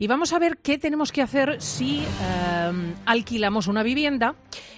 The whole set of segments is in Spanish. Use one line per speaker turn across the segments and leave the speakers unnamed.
Y vamos a ver qué tenemos que hacer si alquilamos una vivienda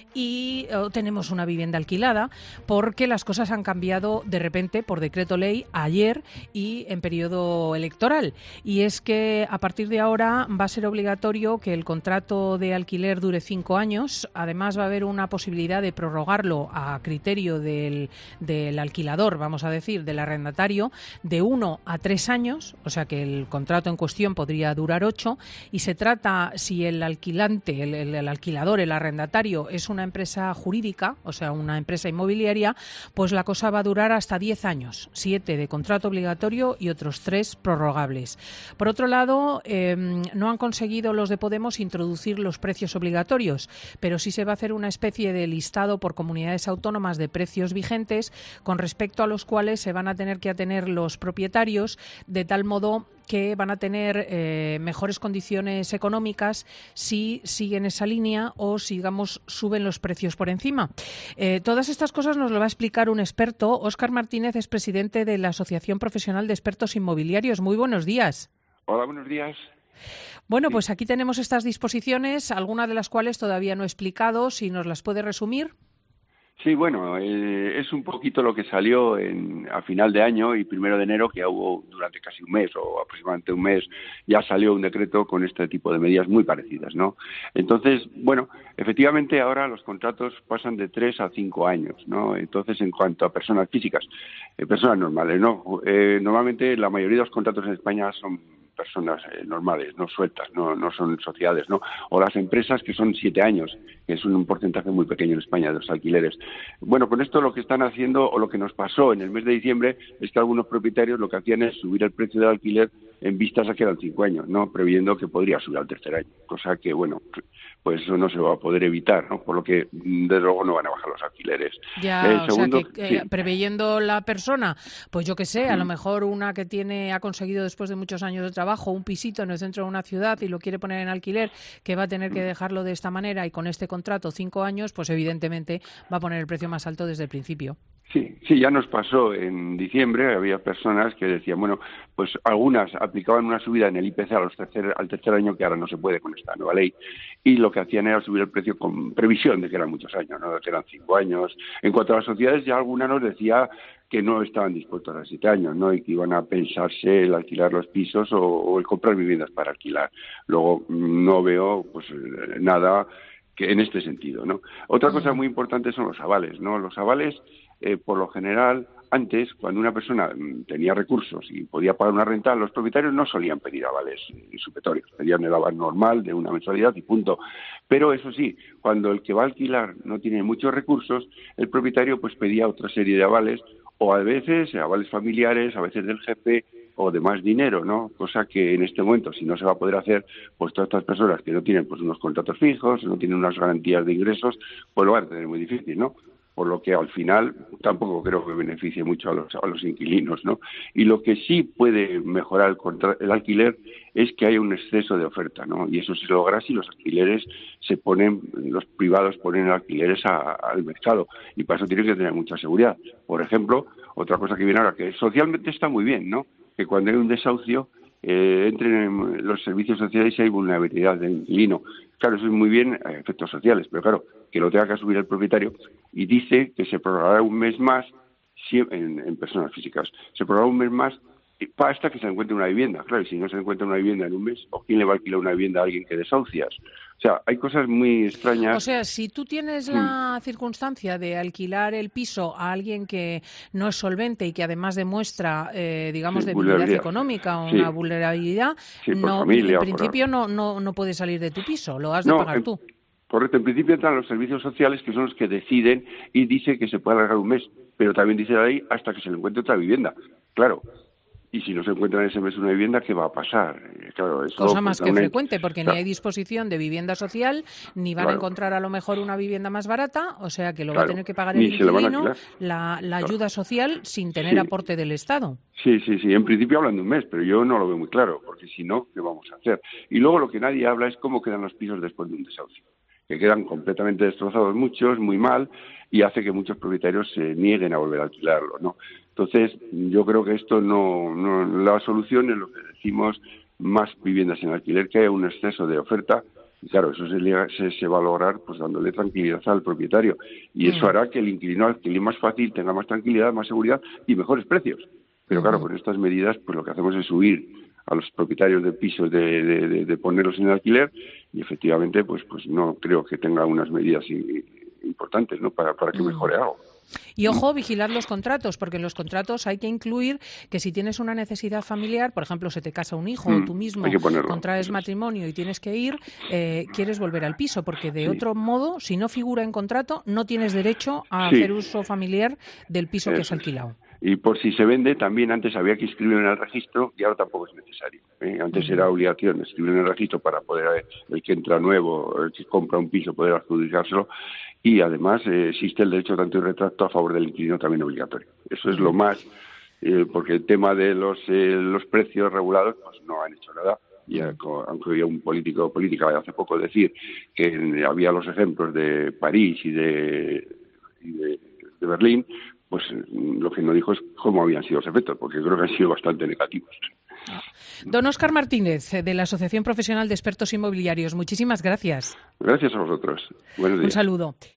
y tenemos una vivienda alquilada, porque las cosas han cambiado de repente por decreto ley ayer y en periodo electoral. Y es que a partir de ahora va a ser obligatorio que el contrato de alquiler dure 5 años. Además va a haber una posibilidad de prorrogarlo a criterio del alquilador, vamos a decir, del arrendatario, de 1 a 3 años, o sea que el contrato en cuestión podría durar 8, y se trata, si el alquilante, el alquilador, el arrendatario es una empresa jurídica, o sea, una empresa inmobiliaria, pues la cosa va a durar hasta 10 años, 7 de contrato obligatorio y otros 3 prorrogables. Por otro lado, no han conseguido los de Podemos introducir los precios obligatorios, pero sí se va a hacer una especie de listado por comunidades autónomas de precios vigentes con respecto a los cuales se van a tener que atener los propietarios, de tal modo que van a tener mejores condiciones económicas si siguen esa línea o si, digamos, suben los precios por encima. Todas estas cosas nos lo va a explicar un experto. Óscar Martínez es presidente de la Asociación Profesional de Expertos Inmobiliarios. Muy buenos días.
Hola, buenos días.
Bueno, pues aquí tenemos estas disposiciones, algunas de las cuales todavía no he explicado. Si nos las puede resumir.
Sí, bueno, es un poquito lo que salió a final de año y 1 de enero, que ya hubo durante casi un mes o aproximadamente un mes, ya salió un decreto con este tipo de medidas muy parecidas, ¿no? Entonces, bueno, efectivamente ahora los contratos pasan de 3 a 5 años, ¿no? Entonces, en cuanto a personas físicas, personas normales, ¿no? Normalmente la mayoría de los contratos en España son personas normales, no sueltas, no son sociedades, ¿no? O las empresas, que son 7 años, que es un porcentaje muy pequeño en España de los alquileres. Bueno, con esto lo que están haciendo, o lo que nos pasó en el mes de diciembre, es que algunos propietarios lo que hacían es subir el precio del alquiler en vistas a que eran 5 años, ¿no? Previendo que podría subir al tercer año, cosa que, bueno, pues eso no se va a poder evitar, ¿no? Por lo que, desde luego, no van a bajar los alquileres.
Ya,
Segundo,
o sea, que
sí.
Preveyendo la persona, pues yo qué sé, a lo mejor una que ha conseguido después de muchos años de trabajo un pisito en el centro de una ciudad y lo quiere poner en alquiler, que va a tener que dejarlo de esta manera y con este contrato 5 años, pues evidentemente va a poner el precio más alto desde el principio.
Sí, ya nos pasó en diciembre. Había personas que decían, bueno, pues algunas aplicaban una subida en el IPC al tercer año, que ahora no se puede con esta nueva ley, y lo que hacían era subir el precio con previsión de que eran muchos años, ¿no? De que eran 5 años. En cuanto a las sociedades, ya alguna nos decía que no estaban dispuestos a 7 años, ¿no? Y que iban a pensarse el alquilar los pisos o el comprar viviendas para alquilar. Luego no veo pues nada que en este sentido, ¿no? Otra cosa muy importante son los avales, ¿no? Los avales, por lo general, antes, cuando una persona tenía recursos y podía pagar una renta, los propietarios no solían pedir avales supletorios, pedían el aval normal de una mensualidad y punto. Pero eso sí, cuando el que va a alquilar no tiene muchos recursos, el propietario pues pedía otra serie de avales, o a veces avales familiares, a veces del jefe, o de más dinero, ¿no? Cosa que en este momento, si no se va a poder hacer, pues todas estas personas que no tienen pues unos contratos fijos, no tienen unas garantías de ingresos, pues lo van a tener muy difícil, ¿no? Por lo que al final tampoco creo que beneficie mucho a los inquilinos, ¿no? Y lo que sí puede mejorar el alquiler es que haya un exceso de oferta, ¿no? Y eso se logra si los alquileres los privados ponen alquileres al mercado, y para eso tienen que tener mucha seguridad. Por ejemplo, otra cosa que viene ahora, que socialmente está muy bien, ¿no? Que cuando hay un desahucio entren en los servicios sociales y hay vulnerabilidad del inquilino. Claro, eso es muy bien a efectos sociales, pero claro, que lo tenga que asumir el propietario, y dice que se prorrogará un mes más en personas físicas. Se prorrogará un mes más hasta que se encuentre una vivienda. Claro, y si no se encuentra una vivienda en un mes, ¿o quién le va a alquilar una vivienda a alguien que desahucias? O sea, hay cosas muy extrañas.
O sea, si tú tienes la circunstancia de alquilar el piso a alguien que no es solvente y que además demuestra, digamos, debilidad económica o una vulnerabilidad,
por
no,
familia,
en principio no puedes salir de tu piso, lo has de pagar tú.
Correcto, en principio entran los servicios sociales, que son los que deciden, y dice que se puede alargar un mes, pero también dice la ley hasta que se le encuentre otra vivienda. Claro. Y si no se encuentra en ese mes una vivienda, ¿qué va a pasar? Claro, eso,
cosa más que frecuente, porque ni hay disposición de vivienda social, ni van a
claro,
encontrar a lo mejor una vivienda más barata, o sea que lo va a tener que pagar
ni
el
se lo van a
inquilino,
alquilar.
la ayuda social, sin tener aporte del Estado.
Sí, en principio hablan de un mes, pero yo no lo veo muy claro, porque si no, ¿qué vamos a hacer? Y luego lo que nadie habla es cómo quedan los pisos después de un desahucio, que quedan completamente destrozados muchos, muy mal, y hace que muchos propietarios se nieguen a volver a alquilarlo, ¿no? Entonces, yo creo que esto la solución es lo que decimos más viviendas en alquiler, que haya un exceso de oferta. Y claro, eso se va a lograr pues dándole tranquilidad al propietario. Y eso hará que el inquilino alquile más fácil, tenga más tranquilidad, más seguridad y mejores precios. Pero claro, con estas medidas pues lo que hacemos es subir a los propietarios de pisos de ponerlos en alquiler, y efectivamente pues no creo que tenga unas medidas importantes, ¿no?, para que mejore algo.
Y ojo, vigilad los contratos, porque en los contratos hay que incluir que si tienes una necesidad familiar, por ejemplo, se te casa un hijo o tú mismo contraes matrimonio y tienes que ir, quieres volver al piso, porque de otro modo, si no figura en contrato, no tienes derecho a hacer uso familiar del piso que has alquilado.
Y por si se vende, también antes había que inscribirlo en el registro y ahora tampoco es necesario. Antes era obligación escribirlo en el registro para poder, el que entra nuevo, el que compra un piso, poder adjudicárselo. Y además existe el derecho tanto y retracto a favor del inquilino también obligatorio. Eso es lo más, porque el tema de los precios regulados pues no han hecho nada. Y aunque había un política hace poco decir que había los ejemplos de París y de Berlín, pues lo que no dijo es cómo habían sido los efectos, porque creo que han sido bastante negativos.
Don Óscar Martínez, de la Asociación Profesional de Expertos Inmobiliarios, muchísimas gracias.
Gracias a vosotros. Buenos días.
Un saludo.